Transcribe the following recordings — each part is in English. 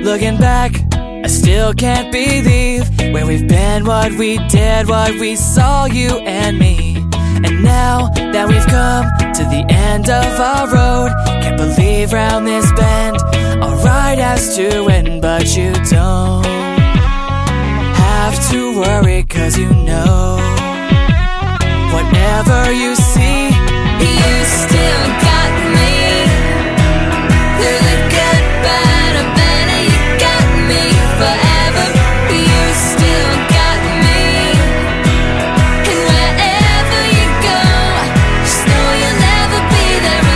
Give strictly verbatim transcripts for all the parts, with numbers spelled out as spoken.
Looking back, I still can't believe where we've been, what we did, what we saw, you and me. And now that we've come to the end of our road, can't believe round this bend our ride has to end. But you don't have to worry, cause you know whatever you see, you still got me. Through the good, bad, and better, you got me forever. You still got me. And wherever you go, just know you'll never be there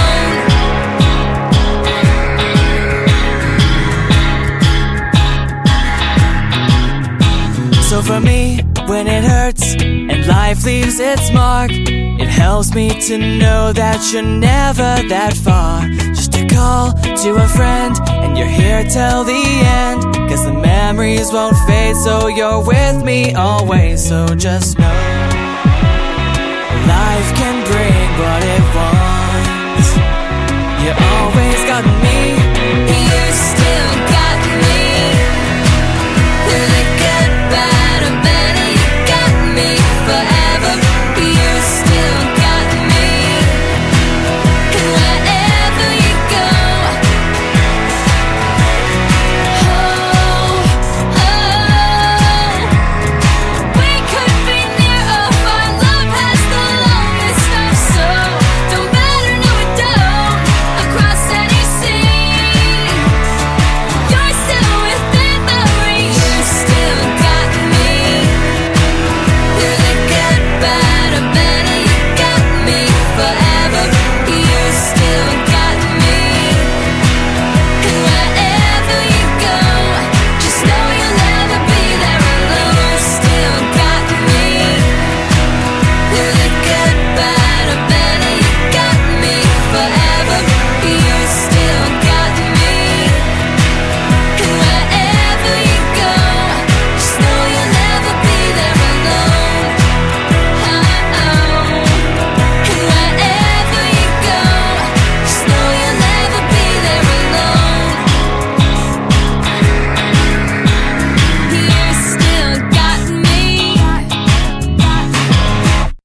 alone. So for me, when it hurts and life leaves its mark, it helps me to know that you're never that far. Just a call to a friend and you're here till the end, cause the memories won't fade, so you're with me always. So just know life can bring what it wants. You always got me.